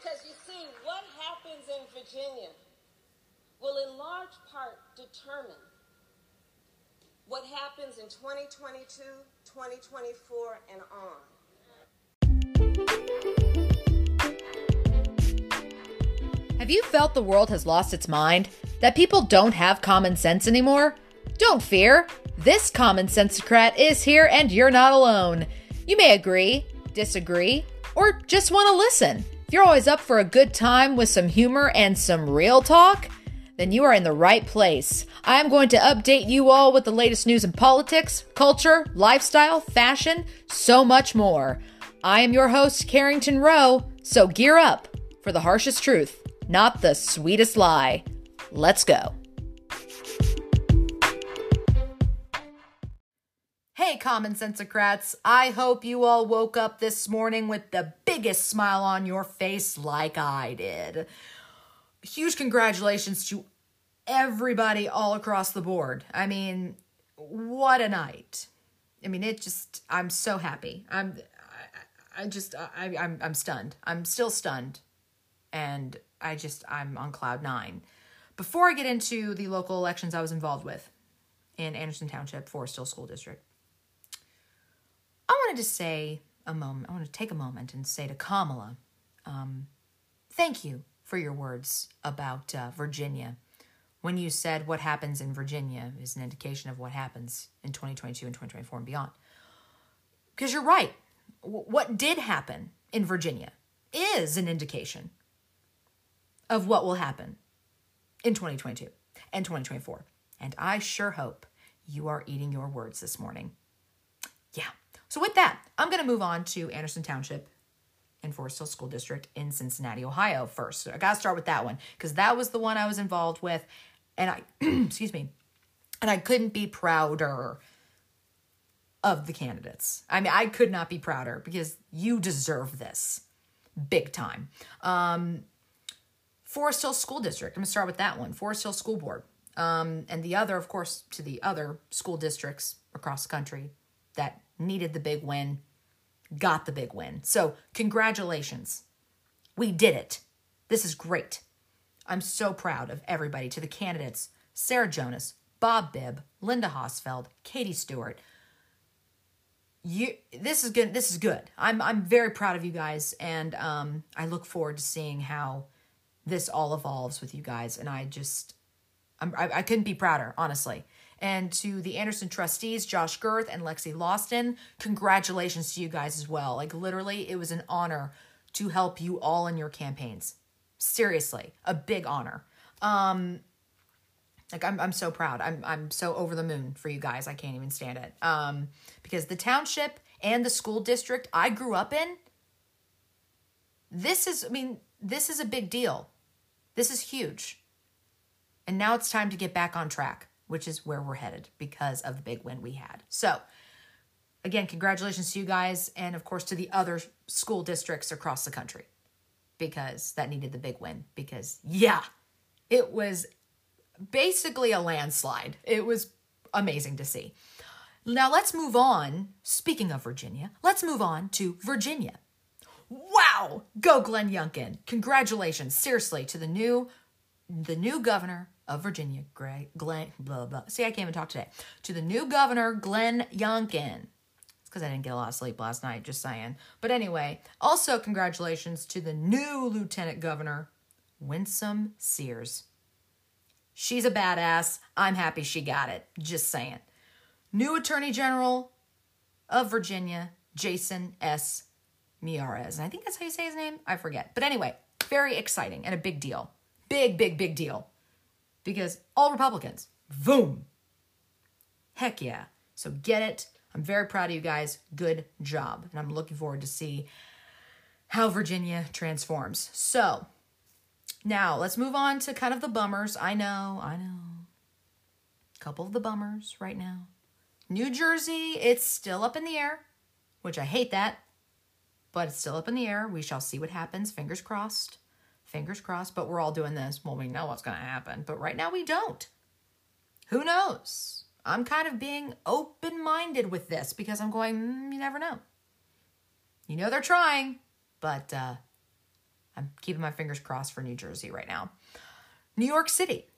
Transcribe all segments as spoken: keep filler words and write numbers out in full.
Because you see, what happens in Virginia will in large part determine what happens in twenty twenty-two, twenty twenty-four, and on. Have you felt the world has lost its mind? That people don't have common sense anymore? Don't fear. This Common Sensocrat is here and you're not alone. You may agree, disagree, or just want to listen. If you're always up for a good time with some humor and some real talk, then you are in the right place. I am going to update you all with the latest news in politics, culture, lifestyle, fashion, so much more. I am your host, Carrington Rowe, so gear up for the harshest truth, not the sweetest lie. Let's go. Hey, Common Sensocrats. I hope you all woke up this morning with the biggest smile on your face like I did. Huge congratulations to everybody all across the board. I mean, what a night. I mean, it just, I'm so happy. I'm, I, I just, I, I'm, I'm stunned. I'm still stunned. And I just, I'm on cloud nine. Before I get into the local elections I was involved with in Anderson Township, Forest Hill School District, I wanted to say a moment, I want to take a moment and say to Kamala, um, thank you for your words about uh, Virginia. When you said what happens in Virginia is an indication of what happens in twenty twenty-two and twenty twenty-four and beyond. Because you're right. W- what did happen in Virginia is an indication of what will happen in twenty twenty-two and twenty twenty-four. And I sure hope you are eating your words this morning. Yeah. So with that, I'm going to move on to Anderson Township and Forest Hill School District in Cincinnati, Ohio first. So I got to start with that one because that was the one I was involved with. And I, excuse me, and I couldn't be prouder of the candidates. I mean, I could not be prouder because you deserve this big time. Um, Forest Hill School District. I'm going to start with that one. Forest Hill School Board. Um, and the other, of course, to the other school districts across the country that needed the big win, got the big win. So congratulations. We did it. This is great. I'm so proud of everybody. To the candidates, Sarah Jonas, Bob Bibb, Linda Hosfeld, Katie Stewart. You, this is good. This is good. I'm I'm very proud of you guys, and um, I look forward to seeing how this all evolves with you guys. And I just, I'm, I, I couldn't be prouder, honestly. And to the Anderson trustees, Josh Girth and Lexi Lawston, congratulations to you guys as well. Like literally, it was an honor to help you all in your campaigns. Seriously, a big honor. Um, like I'm, I'm so proud. I'm, I'm so over the moon for you guys. I can't even stand it. Um, because the township and the school district I grew up in, this is, I mean, this is a big deal. This is huge. And now it's time to get back on track, which is where we're headed because of the big win we had. So again, congratulations to you guys. And of course to the other school districts across the country, because that needed the big win. Because yeah, it was basically a landslide. It was amazing to see. Now let's move on. Speaking of Virginia, let's move on to Virginia. Wow! Go Glenn Youngkin. Congratulations, seriously, to the new, the new governor of Virginia, Greg, Glenn, blah, blah. See, I can't even talk today. To the new governor, Glenn Youngkin. It's because I didn't get a lot of sleep last night, just saying. But anyway, also congratulations to the new lieutenant governor, Winsome Sears. She's a badass. I'm happy she got it. Just saying. New attorney general of Virginia, Jason S. Miyares. And I think that's how you say his name. I forget. But anyway, very exciting and a big deal. Big, big, big deal. Because all Republicans, boom. Heck yeah. So get it. I'm very proud of you guys. Good job. And I'm looking forward to see how Virginia transforms. So now let's move on to kind of the bummers. I know, I know. A couple of the bummers right now. New Jersey, it's still up in the air, which I hate that. But it's still up in the air. We shall see what happens. Fingers crossed. Fingers crossed. But we're all doing this. Well, we know what's going to happen. But right now we don't. Who knows? I'm kind of being open-minded with this because I'm going, mm, you never know. You know they're trying. But uh, I'm keeping my fingers crossed for New Jersey right now. New York City.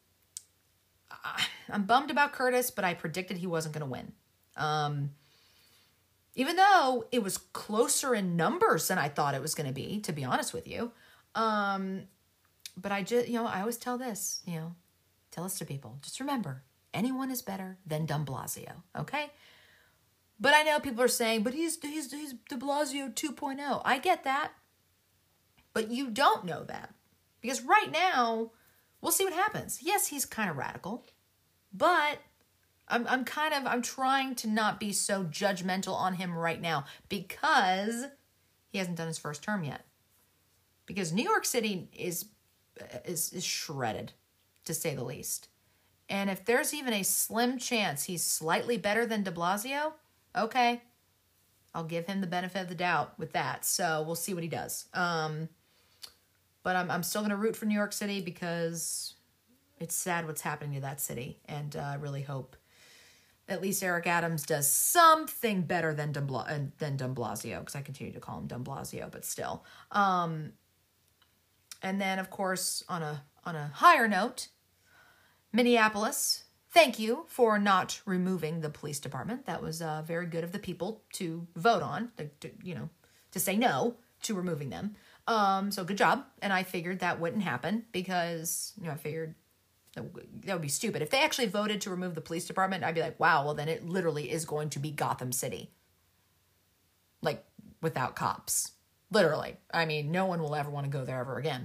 I'm bummed about Curtis, but I predicted he wasn't going to win. Um, even though it was closer in numbers than I thought it was going to be, to be honest with you. Um, but I just, you know, I always tell this, you know, tell this to people. Just remember, anyone is better than de Blasio, okay? But I know people are saying, but he's he's he's de Blasio two point oh. I get that. But you don't know that. Because right now, we'll see what happens. Yes, he's kind of radical. But I'm I'm kind of I'm trying to not be so judgmental on him right now because he hasn't done his first term yet. Because New York City is is is shredded, to say the least. And if there's even a slim chance he's slightly better than de Blasio, okay, I'll give him the benefit of the doubt with that. So we'll see what he does. Um, but I'm I'm still going to root for New York City because it's sad what's happening to that city. And uh, I really hope at least Eric Adams does something better than de, Bla- uh, than de Blasio, because I continue to call him de Blasio, but still. Um, and then, of course, on a on a higher note, Minneapolis, thank you for not removing the police department. That was uh, very good of the people to vote on, to, to, you know, to say no to removing them. Um, so good job. And I figured that wouldn't happen because, you know, I figured that, that would be stupid. If they actually voted to remove the police department, I'd be like, wow, well, then it literally is going to be Gotham City. Like, without cops. Literally. I mean, no one will ever want to go there ever again.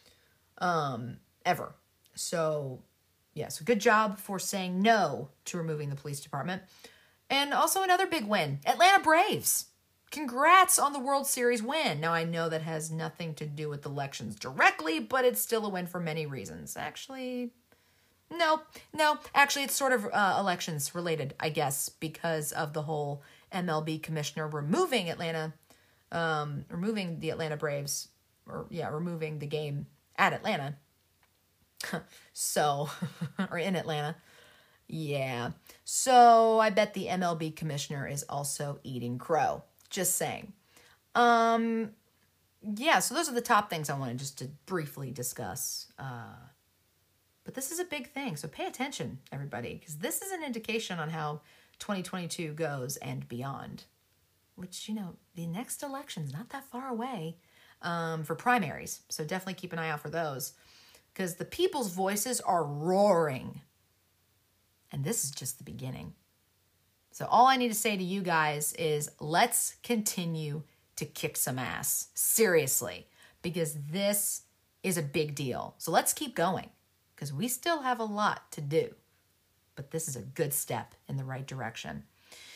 Um, ever. So, yeah, so good job for saying no to removing the police department. And also another big win, Atlanta Braves. Congrats on the World Series win. Now, I know that has nothing to do with elections directly, but it's still a win for many reasons. Actually, no, no. Actually, it's sort of uh, elections related, I guess, because of the whole M L B commissioner removing Atlanta, um, removing the Atlanta Braves, or yeah, removing the game at Atlanta. So, or in Atlanta. Yeah. So I bet the M L B commissioner is also eating crow. Just saying. Um, yeah, so those are the top things I wanted just to briefly discuss. Uh, but this is a big thing, so pay attention, everybody, because this is an indication on how twenty twenty-two goes and beyond. Which, you know, the next election's not that far away um, for primaries, so definitely keep an eye out for those. Because the people's voices are roaring. And this is just the beginning. So all I need to say to you guys is let's continue to kick some ass. Seriously. Because this is a big deal. So let's keep going. Because we still have a lot to do. But this is a good step in the right direction.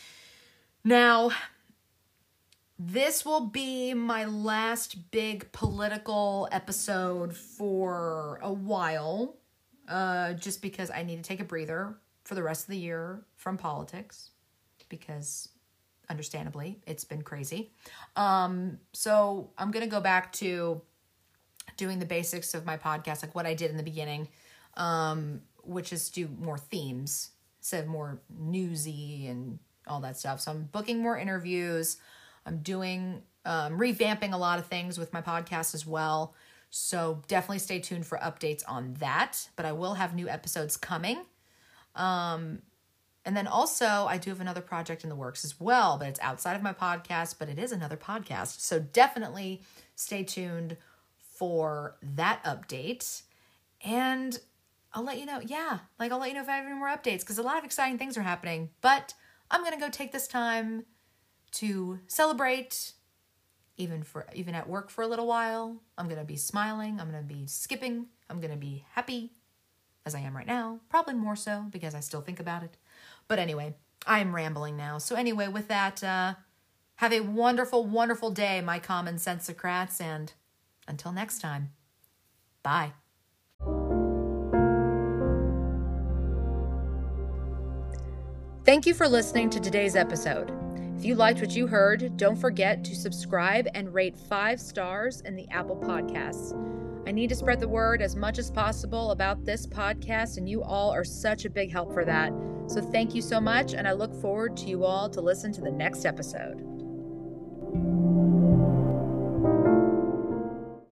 Now, this will be my last big political episode for a while, uh, just because I need to take a breather for the rest of the year from politics, because understandably, it's been crazy. Um, so I'm going to go back to doing the basics of my podcast, like what I did in the beginning, um, which is do more themes instead of more newsy and all that stuff. So I'm booking more interviews. I'm doing, um, revamping a lot of things with my podcast as well. So definitely stay tuned for updates on that. But I will have new episodes coming. Um, and then also I do have another project in the works as well, but it's outside of my podcast, but it is another podcast. So definitely stay tuned for that update. And I'll let you know. Yeah, like I'll let you know if I have any more updates because a lot of exciting things are happening. But I'm going to go take this time to celebrate, even for even at work for a little while. I'm going to be smiling. I'm going to be skipping. I'm going to be happy, as I am right now. Probably more so, because I still think about it. But anyway, I'm rambling now. So anyway, with that, uh, have a wonderful, wonderful day, my common sensocrats, and until next time, bye. Thank you for listening to today's episode. If you liked what you heard, don't forget to subscribe and rate five stars in the Apple Podcasts. I need to spread the word as much as possible about this podcast, and you all are such a big help for that. So thank you so much, and I look forward to you all to listen to the next episode.